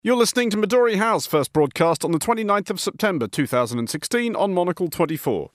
You're listening to Midori House, first broadcast on the 29th of September 2016 on Monocle 24.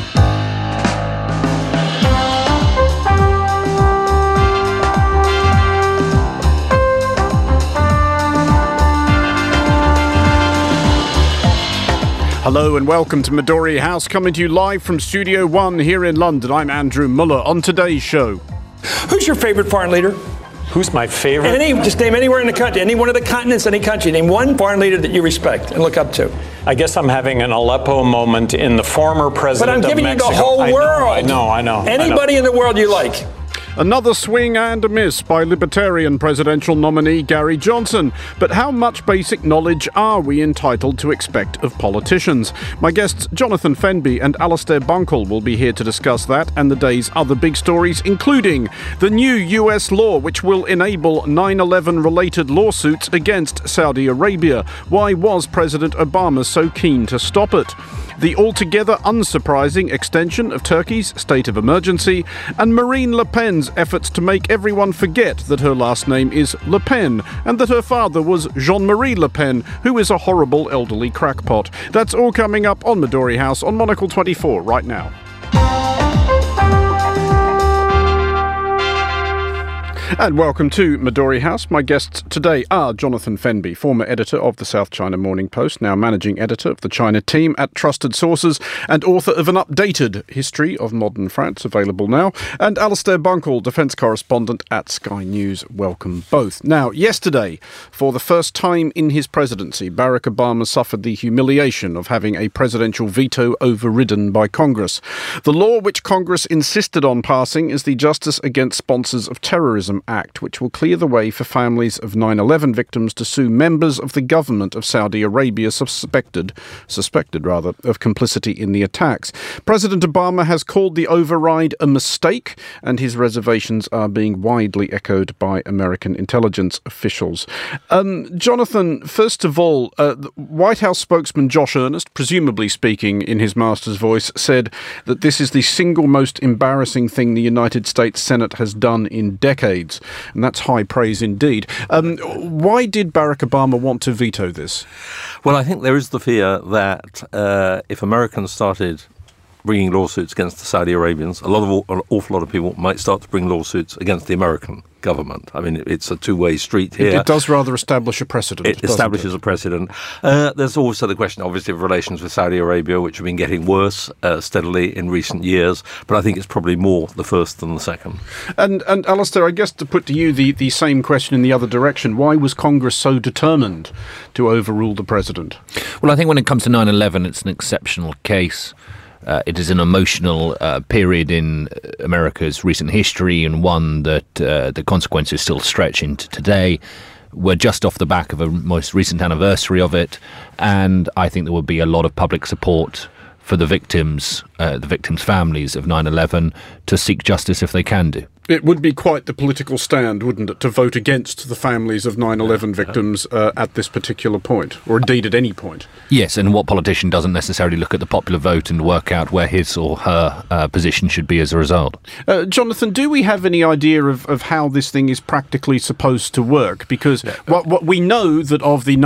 Hello and welcome to Midori House, coming to you live from Studio One here in London. I'm Andrew Muller. On today's show, who's your favorite foreign leader? Who's my favorite? Just name anywhere in the country, any one of the continents, any country. Name one foreign leader that you respect and look up to. I guess I'm having an Aleppo moment in the former president of Mexico. But I'm giving you the whole world. I know. Anybody in the world you like. Another swing and a miss by Libertarian presidential nominee Gary Johnson. But how much basic knowledge are we entitled to expect of politicians? My guests Jonathan Fenby and Alastair Bunkle will be here to discuss that and the day's other big stories, including the new US law which will enable 9/11 related lawsuits against Saudi Arabia. Why was President Obama so keen to stop it? The altogether unsurprising extension of Turkey's state of emergency, and Marine Le Pen's efforts to make everyone forget that her last name is Le Pen and that her father was Jean-Marie Le Pen, who is a horrible elderly crackpot. That's all coming up on Midori House on Monocle 24 right now. And welcome to Midori House. My guests today are Jonathan Fenby, former editor of the South China Morning Post, now managing editor of the China team at Trusted Sources, and author of an updated history of modern France, available now, and Alastair Bunkle, defence correspondent at Sky News. Welcome both. Now, yesterday, for the first time in his presidency, Barack Obama suffered the humiliation of having a presidential veto overridden by Congress. The law which Congress insisted on passing is the Justice Against Sponsors of Terrorism Act, which will clear the way for families of 9/11 victims to sue members of the government of Saudi Arabia suspected of complicity in the attacks. President Obama has called the override a mistake, and his reservations are being widely echoed by American intelligence officials. Jonathan, first of all, White House spokesman Josh Earnest, presumably speaking in his master's voice, said that this is the single most embarrassing thing the United States Senate has done in decades. And that's high praise indeed. Why did Barack Obama want to veto this? Well, I think there is the fear that if Americans started bringing lawsuits against the Saudi Arabians, an awful lot of people might start to bring lawsuits against the American government. I mean, it's a two-way street here. It does rather establish a precedent. It establishes a precedent. There's also the question, obviously, of relations with Saudi Arabia, which have been getting worse steadily in recent years. But I think it's probably more the first than the second. And Alastair, I guess to put to you the same question in the other direction, why was Congress so determined to overrule the president? Well, I think when it comes to 9/11, it's an exceptional case. It is an emotional period in America's recent history, and one that the consequences still stretch into today. We're just off the back of a most recent anniversary of it, and I think there will be a lot of public support for the victims' families of 9/11 to seek justice if they can do. It would be quite the political stand, wouldn't it, to vote against the families of 9/11 victims at this particular point, or indeed at any point? Yes, and what politician doesn't necessarily look at the popular vote and work out where his or her position should be as a result? Jonathan, do we have any idea of how this thing is practically supposed to work? Because what we know that of the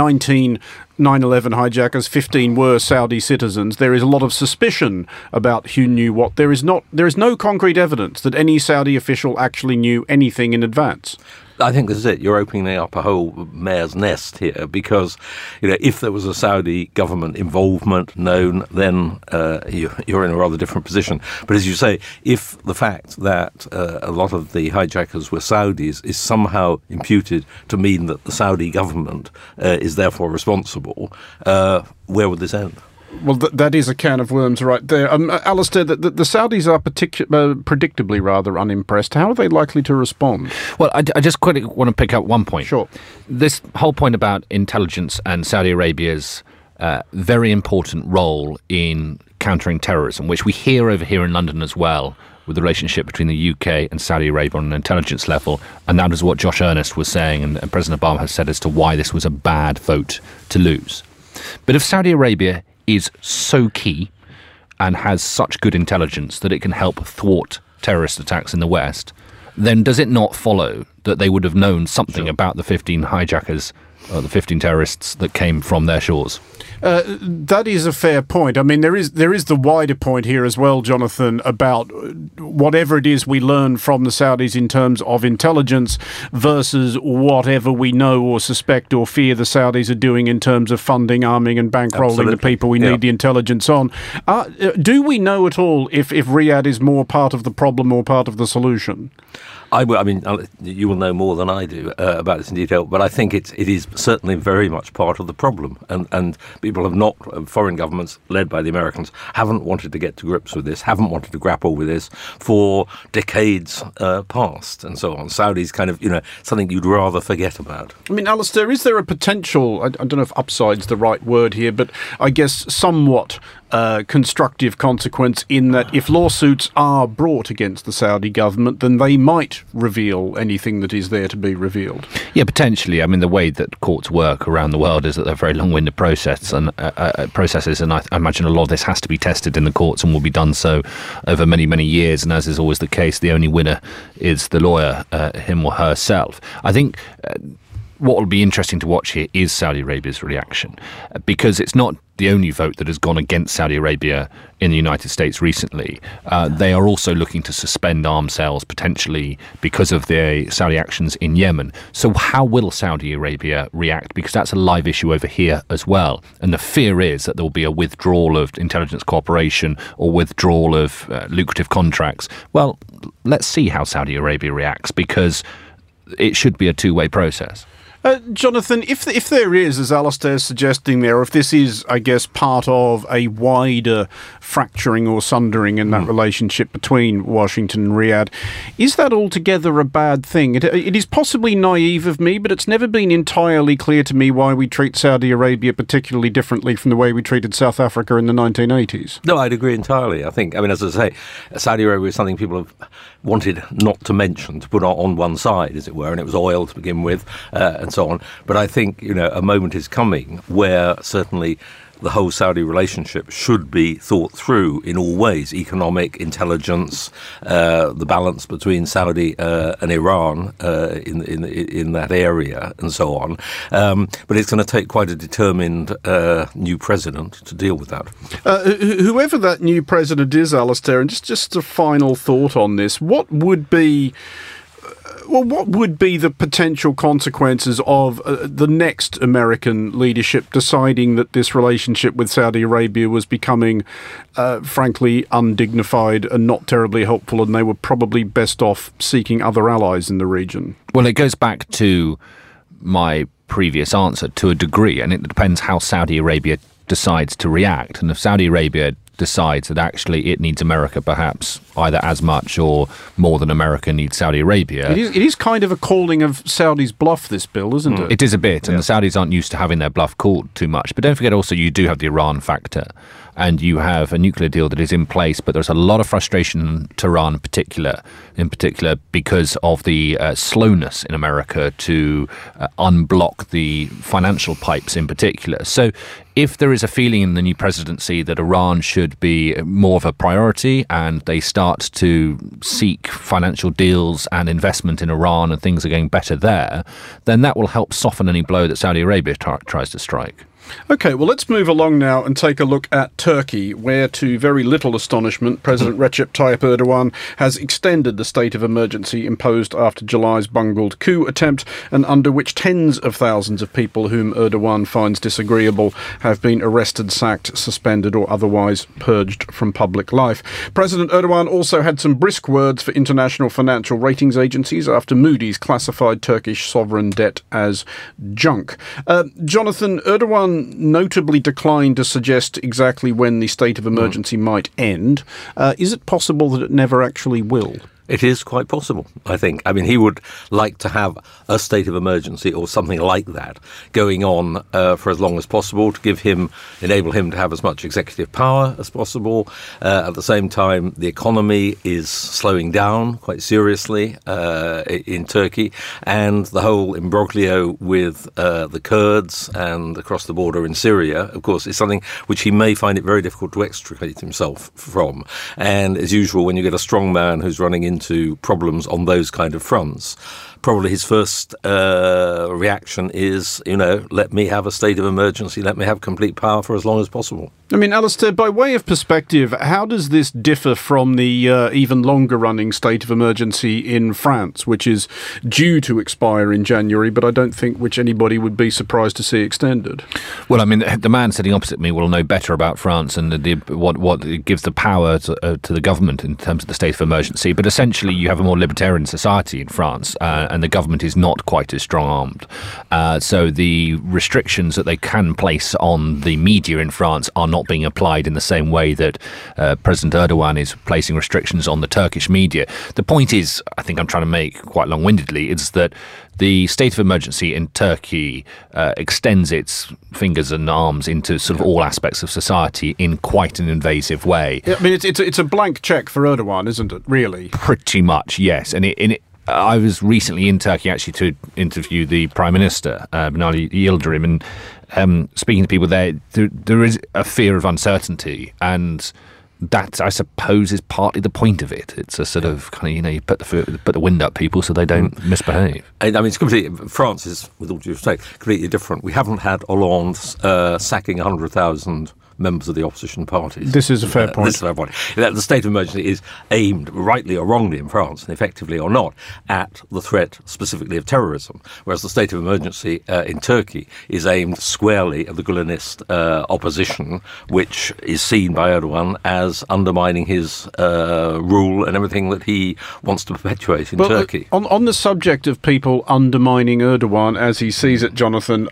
9/11 hijackers, 15 were Saudi citizens. There is a lot of suspicion about who knew what. There is no concrete evidence that any Saudi official actually knew anything in advance. I think this is it. You're opening up a whole mare's nest here because, if there was a Saudi government involvement known, then you're in a rather different position. But as you say, if the fact that a lot of the hijackers were Saudis is somehow imputed to mean that the Saudi government is therefore responsible, where would this end? Well, that is a can of worms right there. Alastair, the Saudis are predictably rather unimpressed. How are they likely to respond? Well, I just quickly want to pick up one point. Sure. This whole point about intelligence and Saudi Arabia's very important role in countering terrorism, which we hear over here in London as well, with the relationship between the UK and Saudi Arabia on an intelligence level. And that is what Josh Earnest was saying, and President Obama has said as to why this was a bad vote to lose. But if Saudi Arabia is so key and has such good intelligence that it can help thwart terrorist attacks in the West, then does it not follow that they would have known something about the 15 hijackers the 15 terrorists that came from their shores. That is a fair point. I mean, there is the wider point here as well, Jonathan, about whatever it is we learn from the Saudis in terms of intelligence versus whatever we know or suspect or fear the Saudis are doing in terms of funding, arming and bankrolling the people we need the intelligence on. Do we know at all if Riyadh is more part of the problem or part of the solution? I mean, you will know more than I do about this in detail, but I think it is certainly very much part of the problem. And people have not, foreign governments led by the Americans, haven't wanted to get to grips with this, haven't wanted to grapple with this for decades past and so on. Saudis kind of, something you'd rather forget about. I mean, Alistair, is there a potential, I don't know if upside's the right word here, but I guess somewhat constructive consequence in that if lawsuits are brought against the Saudi government, then they might reveal anything that is there to be revealed? Yeah, potentially. I mean, the way that courts work around the world is that they're a very long-winded processes, and I imagine a lot of this has to be tested in the courts and will be done so over many, many years. And as is always the case, the only winner is the lawyer, him or herself. I think what will be interesting to watch here is Saudi Arabia's reaction, because it's not the only vote that has gone against Saudi Arabia in the United States recently. They are also looking to suspend arms sales potentially because of the Saudi actions in Yemen. So how will Saudi Arabia react? Because that's a live issue over here as well. And the fear is that there will be a withdrawal of intelligence cooperation or withdrawal of lucrative contracts. Well, let's see how Saudi Arabia reacts, because it should be a two-way process. Jonathan, if there is, as Alistair's suggesting there, if this is, I guess, part of a wider fracturing or sundering in that relationship between Washington and Riyadh, is that altogether a bad thing? It is possibly naive of me, but it's never been entirely clear to me why we treat Saudi Arabia particularly differently from the way we treated South Africa in the 1980s. No, I'd agree entirely. I mean, as I say, Saudi Arabia is something people have wanted not to mention, to put on one side, as it were, and it was oil to begin with, and so on. But I think, a moment is coming where certainly the whole Saudi relationship should be thought through in all ways: economic, intelligence, the balance between Saudi and Iran in that area, and so on. But it's going to take quite a determined new president to deal with that. Whoever that new president is, Alistair, and just a final thought on this: what would be the potential consequences of the next American leadership deciding that this relationship with Saudi Arabia was becoming, frankly, undignified and not terribly helpful, and they were probably best off seeking other allies in the region? Well, it goes back to my previous answer to a degree, and it depends how Saudi Arabia decides to react. And if Saudi Arabia decides that actually it needs America perhaps either as much or more than America needs Saudi Arabia. It is kind of a calling of Saudi's bluff, this bill, isn't it? It is a bit, and the Saudis aren't used to having their bluff called too much. But don't forget also you do have the Iran factor, and you have a nuclear deal that is in place, but there's a lot of frustration in Tehran in particular because of the slowness in America to unblock the financial pipes in particular. So if there is a feeling in the new presidency that Iran should be more of a priority and they start to seek financial deals and investment in Iran and things are going better there, then that will help soften any blow that Saudi Arabia tries to strike. OK, well, let's move along now and take a look at Turkey, where, to very little astonishment, President Recep Tayyip Erdogan has extended the state of emergency imposed after July's bungled coup attempt, and under which tens of thousands of people whom Erdogan finds disagreeable have been arrested, sacked, suspended or otherwise purged from public life. President Erdogan also had some brisk words for international financial ratings agencies after Moody's classified Turkish sovereign debt as junk. Jonathan, Erdogan notably declined to suggest exactly when the state of emergency might end. Is it possible that it never actually will? It is quite possible, I think. I mean, he would like to have a state of emergency or something like that going on for as long as possible to enable him to have as much executive power as possible. At the same time, the economy is slowing down quite seriously in Turkey, and the whole imbroglio with the Kurds and across the border in Syria, of course, is something which he may find it very difficult to extricate himself from. And as usual, when you get a strong man who's running into problems on those kind of fronts, probably his first reaction is, let me have a state of emergency, let me have complete power for as long as possible. I mean, Alistair, by way of perspective, how does this differ from the even longer-running state of emergency in France, which is due to expire in January, but I don't think which anybody would be surprised to see extended? Well, I mean, the man sitting opposite me will know better about France and what it gives the power to the government in terms of the state of emergency. But essentially, you have a more libertarian society in France, and the government is not quite as strong-armed. So the restrictions that they can place on the media in France are not being applied in the same way that President Erdogan is placing restrictions on the Turkish media. The point is, I think I'm trying to make quite long-windedly, is that the state of emergency in Turkey extends its fingers and arms into sort of all aspects of society in quite an invasive way. Yeah, I mean, it's a blank check for Erdogan, isn't it, really? Pretty much, yes. And I was recently in Turkey actually to interview the Prime Minister, Binali Yildirim, and speaking to people there is a fear of uncertainty, and that, I suppose, is partly the point of it. It's a sort of kind of, you put the wind up people so they don't misbehave. I mean, it's completely. France is, with all due respect, completely different. We haven't had Hollande sacking 100,000 members of the opposition parties. This is a fair point. This is a fair point. The state of emergency is aimed, rightly or wrongly in France, and effectively or not, at the threat specifically of terrorism, whereas the state of emergency in Turkey is aimed squarely at the Gülenist opposition, which is seen by Erdogan as undermining his rule and everything that he wants to perpetuate in Turkey. On the subject of people undermining Erdogan as he sees it, Jonathan,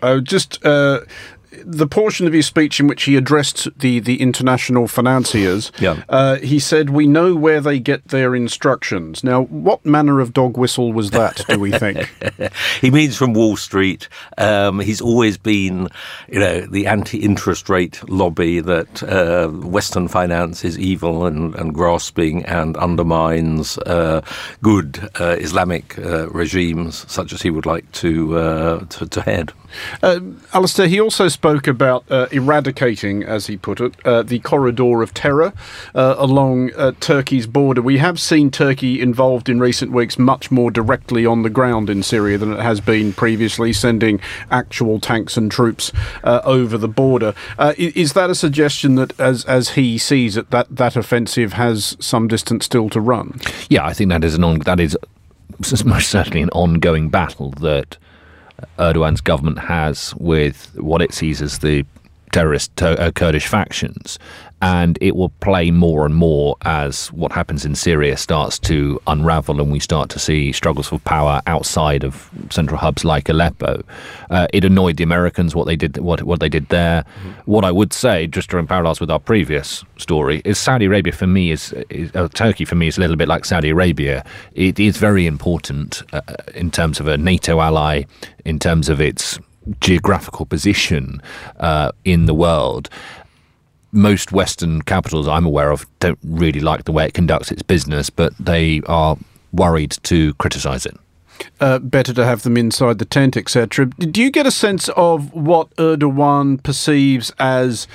the portion of his speech in which he addressed the international financiers, he said, "We know where they get their instructions." Now, what manner of dog whistle was that, do we think? He means from Wall Street. He's always been, the anti-interest rate lobby that Western finance is evil and grasping and undermines good Islamic regimes, such as he would like to head. Alistair, he also spoke about eradicating, as he put it, the corridor of terror along Turkey's border. We have seen Turkey involved in recent weeks much more directly on the ground in Syria than it has been previously, sending actual tanks and troops over the border. Is that a suggestion that, as he sees it, that offensive has some distance still to run? Yeah, I think that is most certainly an ongoing battle that Erdogan's government has with what it sees as the terrorist Kurdish factions, and it will play more and more as what happens in Syria starts to unravel and we start to see struggles for power outside of central hubs like Aleppo. It annoyed the Americans what they did there. What I would say, just drawing parallels with our previous story, is Saudi Arabia for me is Turkey for me is a little bit like Saudi Arabia. It is very important in terms of a NATO ally, in terms of its geographical position in the world. Most Western capitals I'm aware of don't really like the way it conducts its business, but they are worried to criticise it. Better to have them inside the tent, etc. Do you get a sense of what Erdogan perceives as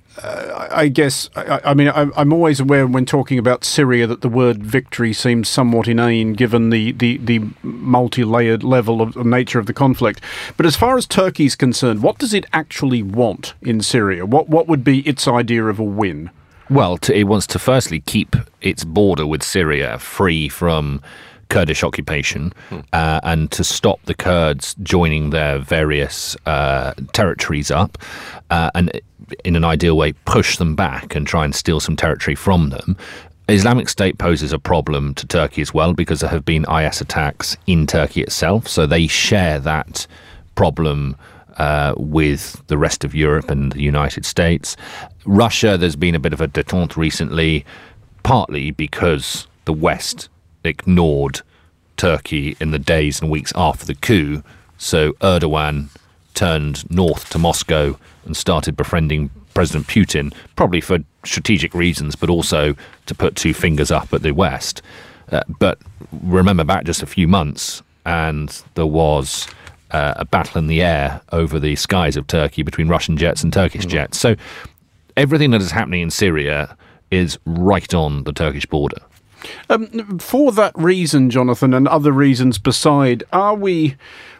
I'm always aware when talking about Syria that the word victory seems somewhat inane given the multi-layered level of nature of the conflict. But as far as Turkey's concerned, what does it actually want in Syria? What would be its idea of a win? Well, it wants to firstly keep its border with Syria free from Kurdish occupation and to stop the Kurds joining their various territories up and in an ideal way push them back and try and steal some territory from them. Islamic State poses a problem to Turkey as well because there have been IS attacks in Turkey itself, so they share that problem with the rest of Europe and the United States. Russia, there's been a bit of a détente recently, partly because the West ignored Turkey in the days and weeks after the coup, so Erdogan turned north to Moscow and started befriending President Putin, probably for strategic reasons, but also to put two fingers up at the West. But remember back just a few months, and there was a battle in the air over the skies of Turkey between Russian jets and Turkish jets. So everything that is happening in Syria is right on the Turkish border. For that reason, Jonathan, and other reasons beside, are we...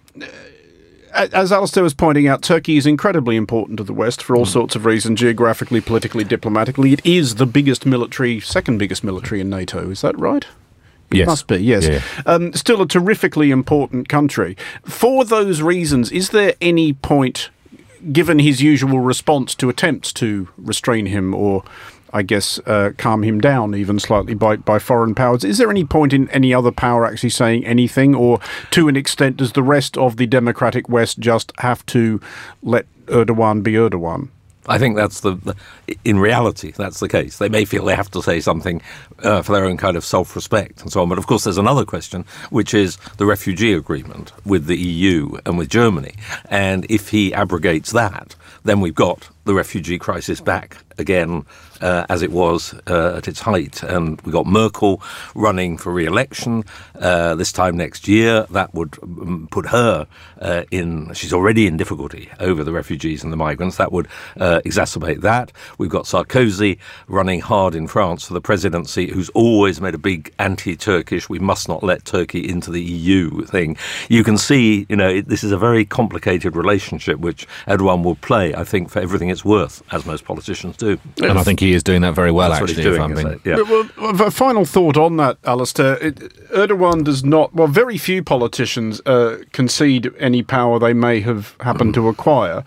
As Alistair was pointing out, Turkey is incredibly important to the West for all sorts of reasons, geographically, politically, diplomatically. It is the second biggest military in NATO. Is that right? Yes. It must be, yes. Yeah. Still a terrifically important country. For those reasons, is there any point, given his usual response to attempts to restrain him or, I guess, calm him down even slightly by foreign powers, is there any point in any other power actually saying anything, or to an extent does the rest of the democratic West just have to let Erdogan be Erdogan? I think that's in reality, that's the case. They may feel they have to say something for their own kind of self-respect and so on. But of course, there's another question, which is the refugee agreement with the EU and with Germany. And if he abrogates that, then we've got the refugee crisis back again as it was at its height. And we got Merkel running for re-election this time next year. That would put her she's already in difficulty over the refugees and the migrants. That would exacerbate that. We've got Sarkozy running hard in France for the presidency, who's always made a big anti-Turkish, we must not let Turkey into the EU thing. You can see, this is a very complicated relationship which Erdogan will play, I think, for everything it's worth, as most politicians do. And I think he is doing that very well, That's actually. what he's doing, Well, a final thought on that, Alistair. Erdogan does not, very few politicians concede any power they may have happened to acquire.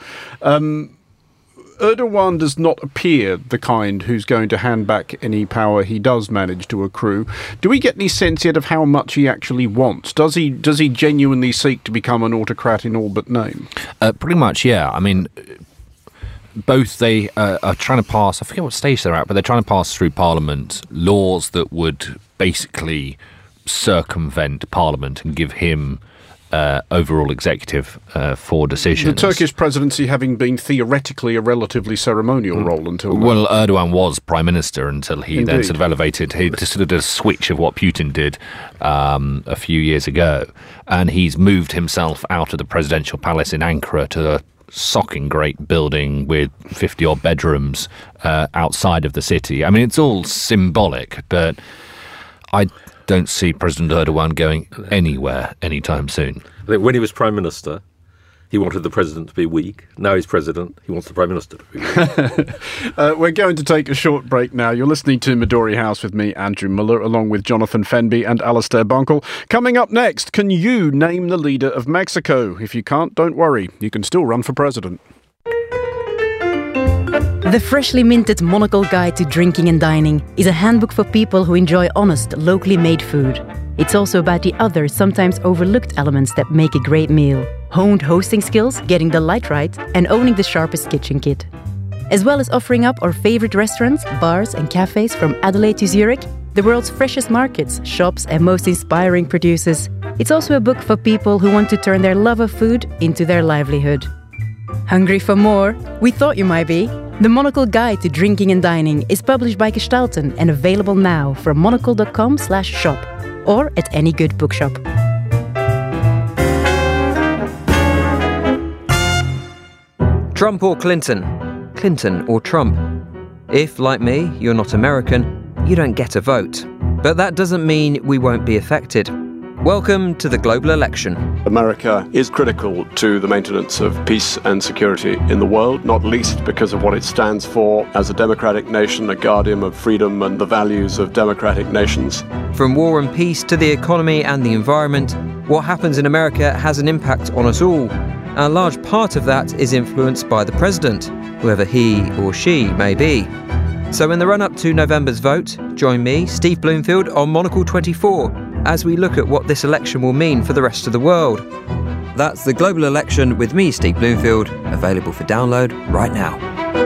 Erdogan does not appear the kind who's going to hand back any power he does manage to accrue. Do we get any sense yet of how much he actually wants? Does he genuinely seek to become an autocrat in all but name? Pretty much, yeah. I mean, both they are trying to pass, I forget what stage they're at, but they're trying to pass through Parliament laws that would basically circumvent Parliament and give him overall executive for decisions. The Turkish presidency having been theoretically a relatively ceremonial role until now. Well, Erdogan was prime minister until he then sort of elevated, he sort of did a switch of what Putin did a few years ago. And he's moved himself out of the presidential palace in Ankara to a socking great building with 50-odd bedrooms outside of the city. I mean, it's all symbolic, but I don't see President Erdogan going anywhere anytime soon. I think when he was Prime Minister, he wanted the President to be weak. Now he's President, he wants the Prime Minister to be weak. We're going to take a short break now. You're listening to Midori House with me, Andrew Muller, along with Jonathan Fenby and Alistair Bunkle. Coming up next, can you name the leader of Mexico? If you can't, don't worry. You can still run for president. The freshly minted Monocle Guide to Drinking and Dining is a handbook for people who enjoy honest, locally made food. It's also about the other, sometimes overlooked elements that make a great meal. Honed hosting skills, getting the light right, and owning the sharpest kitchen kit. As well as offering up our favorite restaurants, bars and cafes from Adelaide to Zurich, the world's freshest markets, shops and most inspiring producers. It's also a book for people who want to turn their love of food into their livelihood. Hungry for more? We thought you might be. The Monocle Guide to Drinking and Dining is published by Gestalten and available now from monocle.com/shop or at any good bookshop. Trump or Clinton? Clinton or Trump? If, like me, you're not American, you don't get a vote. But that doesn't mean we won't be affected. Welcome to the global election. America is critical to the maintenance of peace and security in the world, not least because of what it stands for as a democratic nation, a guardian of freedom and the values of democratic nations. From war and peace to the economy and the environment, what happens in America has an impact on us all. A large part of that is influenced by the president, whoever he or she may be. So in the run-up to November's vote, join me, Steve Bloomfield, on Monocle 24 as we look at what this election will mean for the rest of the world. That's the global election with me, Steve Bloomfield, available for download right now.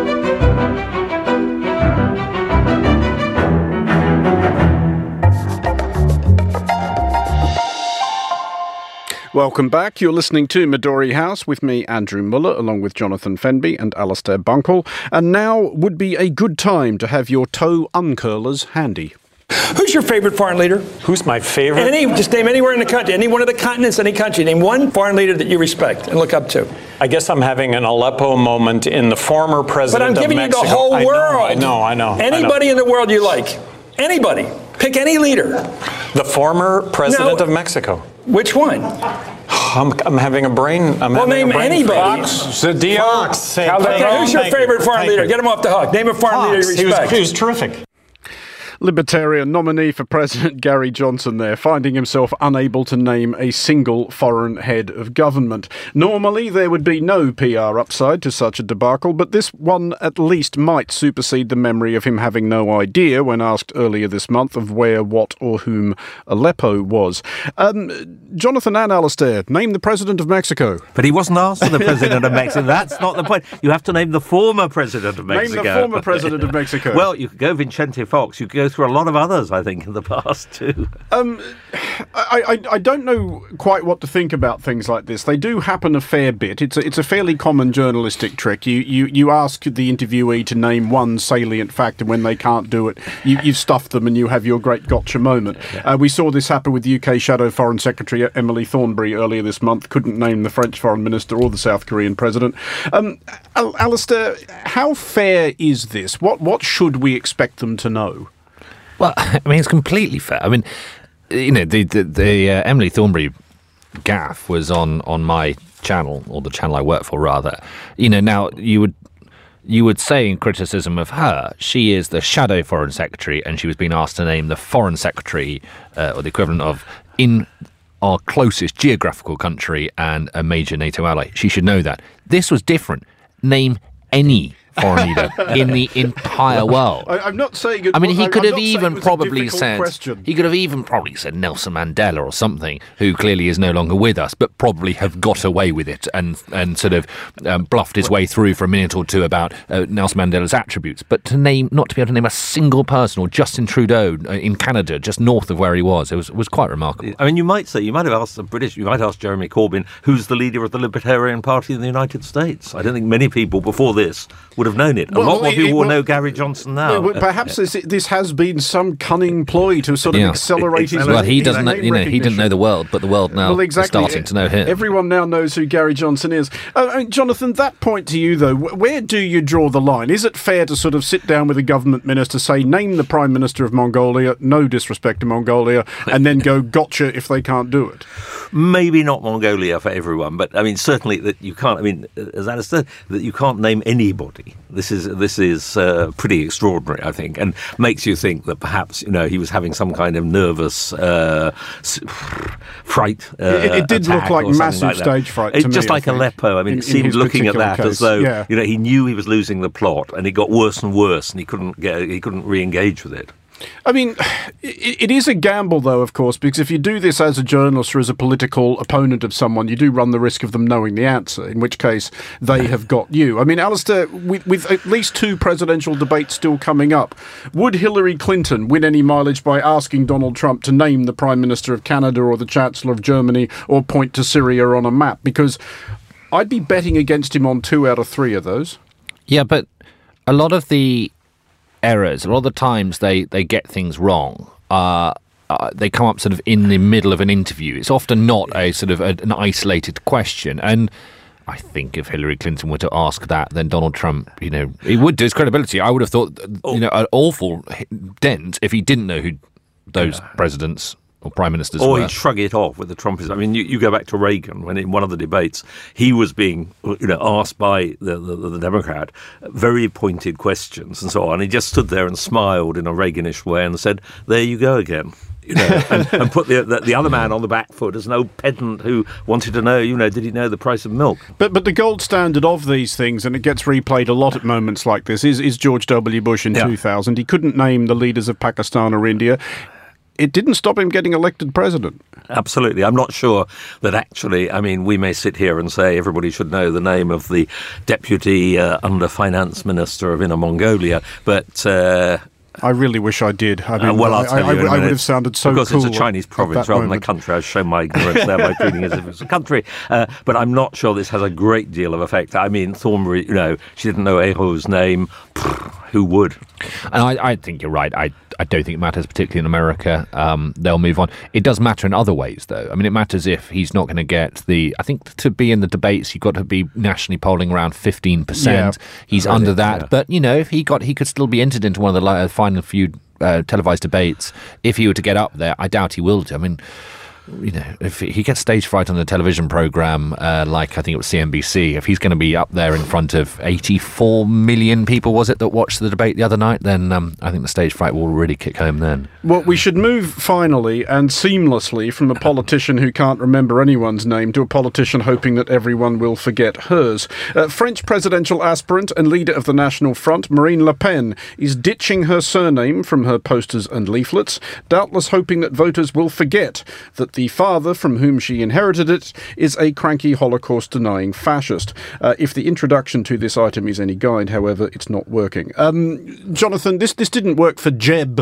Welcome back. You're listening to Midori House with me, Andrew Muller, along with Jonathan Fenby and Alistair Bunkle. And now would be a good time to have your toe uncurlers handy. Who's your favorite foreign leader? Who's my favorite? Just name anywhere in the country, any one of the continents, any country. Name one foreign leader that you respect and look up to. I guess I'm having an Aleppo moment in the former president of Mexico. But I'm giving you the whole world. I know. Anybody in the world you like. Anybody. Pick any leader. The former president No. of Mexico. Which one? I'm having a brain. Well, name anybody. Fox. Okay, who's your favorite foreign leader? Get him off the hook. Name a foreign leader you respect. He was terrific. Libertarian nominee for President Gary Johnson there, finding himself unable to name a single foreign head of government. Normally, there would be no PR upside to such a debacle, but this one at least might supersede the memory of him having no idea when asked earlier this month of where, what or whom Aleppo was. Jonathan and Alistair, name the President of Mexico. But he wasn't asked for the President of Mexico. That's not the point. You have to name the former President of Mexico. Name the former President of Mexico. Well, you could go Vicente Fox. You could go through a lot of others, I think, in the past too. I don't know quite what to think about things like this. They do happen a fair bit. It's a fairly common journalistic trick. You ask the interviewee to name one salient fact, and when they can't do it, you've stuffed them and you have your great gotcha moment. We saw this happen with UK Shadow Foreign Secretary Emily Thornberry earlier this month. Couldn't name the French Foreign Minister or the South Korean President. Alistair, how fair is this? What should we expect them to know? Well, I mean, it's completely fair. I mean, you know, the Emily Thornberry gaffe was on my channel, or the channel I work for, rather. You know, now you would say in criticism of her, she is the shadow foreign secretary, and she was being asked to name the foreign secretary, or the equivalent of, in our closest geographical country and a major NATO ally. She should know that. This was different. Name any foreign leader in the entire world. I'm not saying. I mean, he could have even probably said. Nelson Mandela or something, who clearly is no longer with us, but probably have got away with it and sort of bluffed his way through for a minute or two about Nelson Mandela's attributes. But not to be able to name a single person, or Justin Trudeau in Canada, just north of where he was, it was quite remarkable. I mean, you might have asked the British, you might ask Jeremy Corbyn, who's the leader of the Libertarian Party in the United States. I don't think many people before this would have known it. A lot more people will know Gary Johnson now. Perhaps this has been some cunning ploy to sort of accelerate his. Well, he doesn't know. You know, he didn't know the world, but the world now is starting to know him. Everyone now knows who Gary Johnson is. I mean, Jonathan, that point to you though, where do you draw the line? Is it fair to sort of sit down with a government minister, say, name the Prime Minister of Mongolia, no disrespect to Mongolia, and then go gotcha if they can't do it? Maybe not Mongolia for everyone, but I mean, certainly that you can't. I mean, as Alistair, that you can't name anybody. This is pretty extraordinary, I think, and makes you think that perhaps, you know, he was having some kind of nervous fright. It did look like massive stage fright to me. Just like Aleppo. I mean, it seemed looking at that as though you know, he knew he was losing the plot, and it got worse and worse, and he couldn't re-engage with it. I mean, it is a gamble, though, of course, because if you do this as a journalist or as a political opponent of someone, you do run the risk of them knowing the answer, in which case they have got you. I mean, Alistair, with at least 2 presidential debates still coming up, would Hillary Clinton win any mileage by asking Donald Trump to name the Prime Minister of Canada or the Chancellor of Germany or point to Syria on a map? Because I'd be betting against him on 2 out of 3 of those. Yeah, but a lot of the errors, a lot of the times they get things wrong. They come up sort of in the middle of an interview. It's often not a sort of an isolated question. And I think if Hillary Clinton were to ask that, then Donald Trump, you know, it would do his credibility. I would have thought, you know, an awful dent if he didn't know who those presidents or prime ministers or were. he'd shrug it off with the Trumpism. I mean, you go back to Reagan, when in one of the debates he was being, you know, asked by the Democrat very pointed questions and so on. He just stood there and smiled in a Reaganish way and said, "There you go again." You know, and put the other man on the back foot as an old pedant who wanted to know, you know, did he know the price of milk? But the gold standard of these things, and it gets replayed a lot at moments like this, is George W. Bush in 2000. He couldn't name the leaders of Pakistan or India. It didn't stop him getting elected president. Absolutely. I'm not sure that actually, I mean, we may sit here and say everybody should know the name of the deputy under finance minister of Inner Mongolia, but I really wish I did. I mean, well, I'll tell you I would have sounded so because cool. Because it's a Chinese province rather than a country. I've shown my ignorance there by treating it as if it was a country. But I'm not sure this has a great deal of effect. I mean, Thornberry, you know, she didn't know Eho's name. who would? And I think you're right. I don't think it matters, particularly in America. They'll move on. It does matter in other ways, though. I mean, it matters if he's not going to get I think to be in the debates, you've got to be nationally polling around 15%. Yeah, he's under that. Yeah. But, if he could still be entered into one of the final few televised debates. If he were to get up there, I doubt he will do. I mean, if he gets stage fright on a television program, like I think it was CNBC, if he's going to be up there in front of 84 million people, was it, that watched the debate the other night, then I think the stage fright will really kick home then. Well, we should move finally and seamlessly from a politician who can't remember anyone's name to a politician hoping that everyone will forget hers. French presidential aspirant and leader of the National Front, Marine Le Pen, is ditching her surname from her posters and leaflets, doubtless hoping that voters will forget that the father from whom she inherited it is a cranky Holocaust-denying fascist. If the introduction to this item is any guide, however, it's not working. Jonathan, this didn't work for Jeb!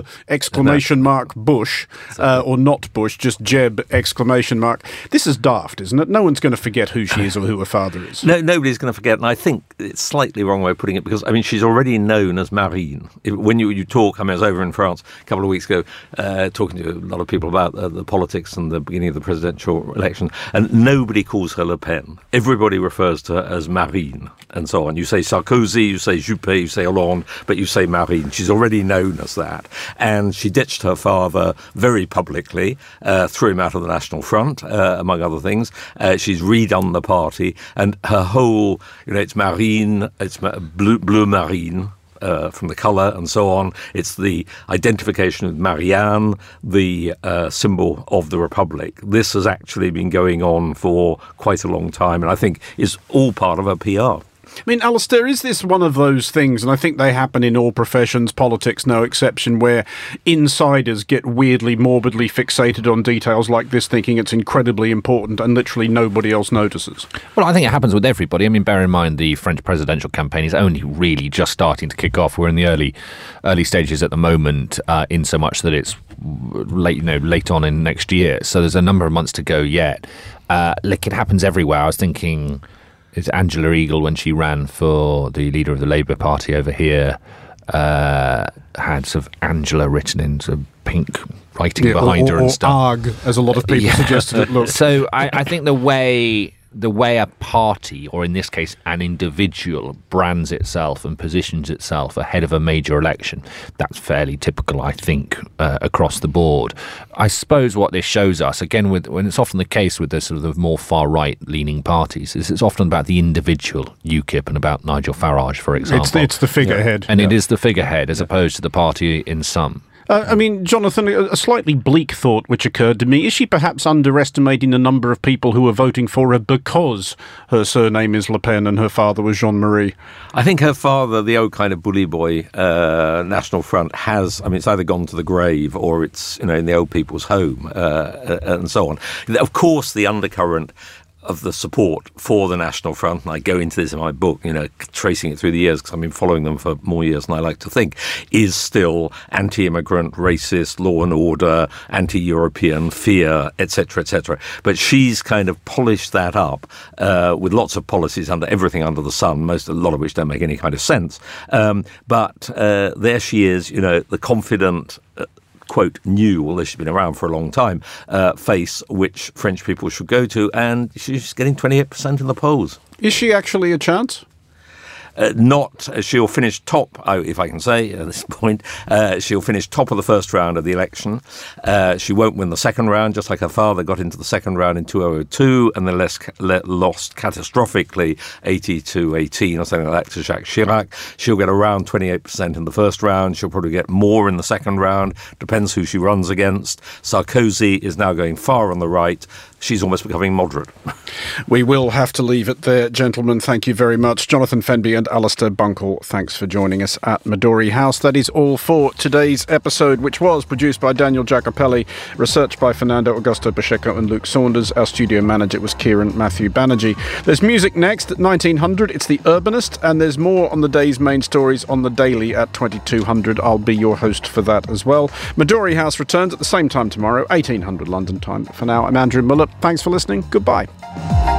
Bush, or not Bush, just Jeb! This is daft, isn't it? No one's going to forget who she is or who her father is. No, nobody's going to forget, and I think it's slightly wrong way of putting it, because, I mean, she's already known as Marine. When you talk, I mean, I was over in France a couple of weeks ago talking to a lot of people about the politics and the beginning of the presidential election, and nobody calls her Le Pen. Everybody refers to her as Marine, and so on. You say Sarkozy, you say Juppé, you say Hollande, but you say Marine. She's already known as that. And she ditched her father very publicly, threw him out of the National Front, among other things. She's redone the party, and her whole, it's Marine, it's bleu marine, from the colour and so on. It's the identification with Marianne, the symbol of the Republic. This has actually been going on for quite a long time, and I think is all part of her PR. I mean, Alistair, is this one of those things, and I think they happen in all professions, politics no exception, where insiders get weirdly, morbidly fixated on details like this, thinking it's incredibly important and literally nobody else notices? Well, I think it happens with everybody. I mean, bear in mind the French presidential campaign is only really just starting to kick off. We're in the early stages at the moment, in so much that it's late on in next year. So there's a number of months to go yet. It happens everywhere. I was thinking, it's Angela Eagle, when she ran for the leader of the Labour Party over here, had sort of Angela written in sort of pink writing behind her and stuff. ARG, as a lot of people suggested it looked. So I think the way a party, or in this case an individual, brands itself and positions itself ahead of a major election, that's fairly typical, I think, across the board. I suppose what this shows us, again, when it's often the case with the sort of more far-right leaning parties, is it's often about the individual, UKIP, and about Nigel Farage, for example. It's the figurehead. And it is the figurehead as opposed to the party in sum. I mean, Jonathan, a slightly bleak thought which occurred to me. Is she perhaps underestimating the number of people who are voting for her because her surname is Le Pen and her father was Jean-Marie? I think her father, the old kind of bully boy, National Front, has, I mean, it's either gone to the grave or it's, in the old people's home, and so on. Of course, the undercurrent of the support for the National Front, and I go into this in my book, tracing it through the years because I've been following them for more years than I like to think, is still anti-immigrant, racist, law and order, anti-European, fear, etc., etc. But she's kind of polished that up with lots of policies under everything under the sun, a lot of which don't make any kind of sense. But there she is, the confident, quote, new, although she's been around for a long time, face which French people should go to, and she's getting 28% in the polls. Is she actually a chance? She'll finish top, if I can say at this point, she'll finish top of the first round of the election. She won't win the second round, just like her father got into the second round in 2002 and then lost catastrophically 80-18 or something like that to Jacques Chirac. She'll get around 28% in the first round. She'll probably get more in the second round. Depends who she runs against. Sarkozy is now going far on the right. She's almost becoming moderate. We will have to leave it there, gentlemen. Thank you very much. Jonathan Fenby and Alistair Bunkle, thanks for joining us at Midori House. That is all for today's episode, which was produced by Daniel Giacopelli, researched by Fernando Augusto Pacheco and Luke Saunders. Our studio manager was Kieran Matthew Banerjee. There's music next at 1900. It's The Urbanist, and there's more on the day's main stories on the Daily at 2200. I'll be your host for that as well. Midori House returns at the same time tomorrow, 1800 London time. For now, I'm Andrew Muller. Thanks for listening. Goodbye.